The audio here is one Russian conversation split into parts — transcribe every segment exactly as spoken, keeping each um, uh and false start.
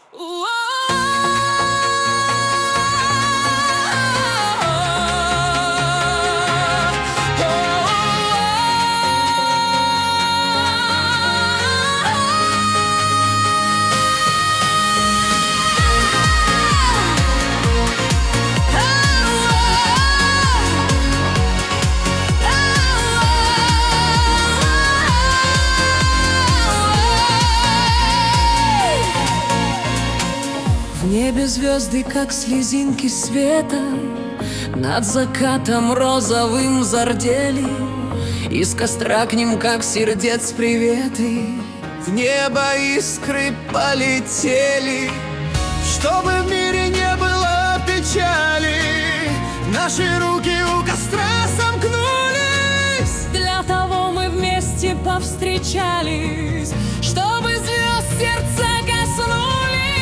В небе звезды, как слезинки света, над закатом розовым зардели. Из костра к ним, как сердец, приветы. В небо искры полетели. Чтобы в мире не было печали, наши руки у костра сомкнулись. Для того мы вместе повстречались, чтобы звезд сердца коснулись.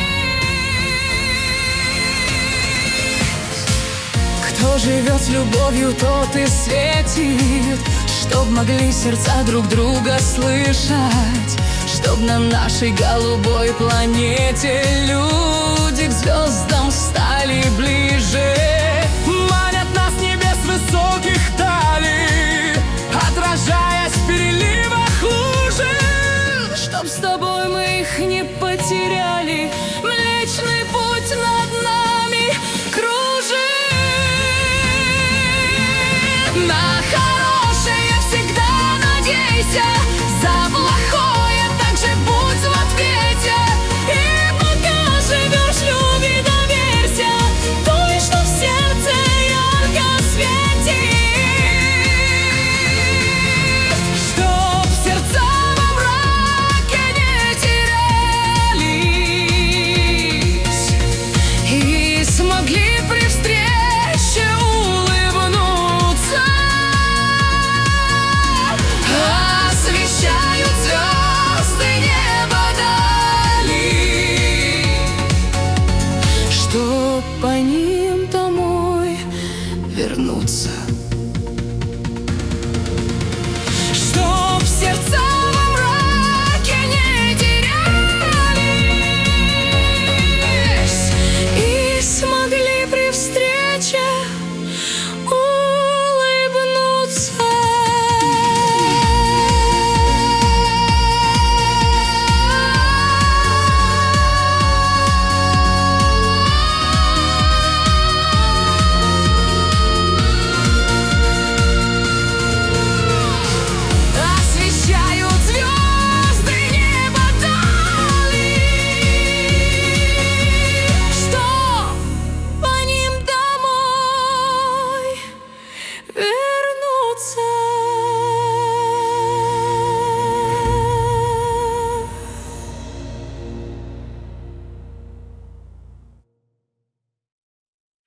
Кто живет с любовью, тот и светит, чтоб могли сердца друг друга слышать, чтоб на нашей голубой планете люди к звездам стали ближе. Манят нас небес высоких дали, отражаясь в переливах лужи. Чтоб с тобой мы их не потеряли, Млечный Путь.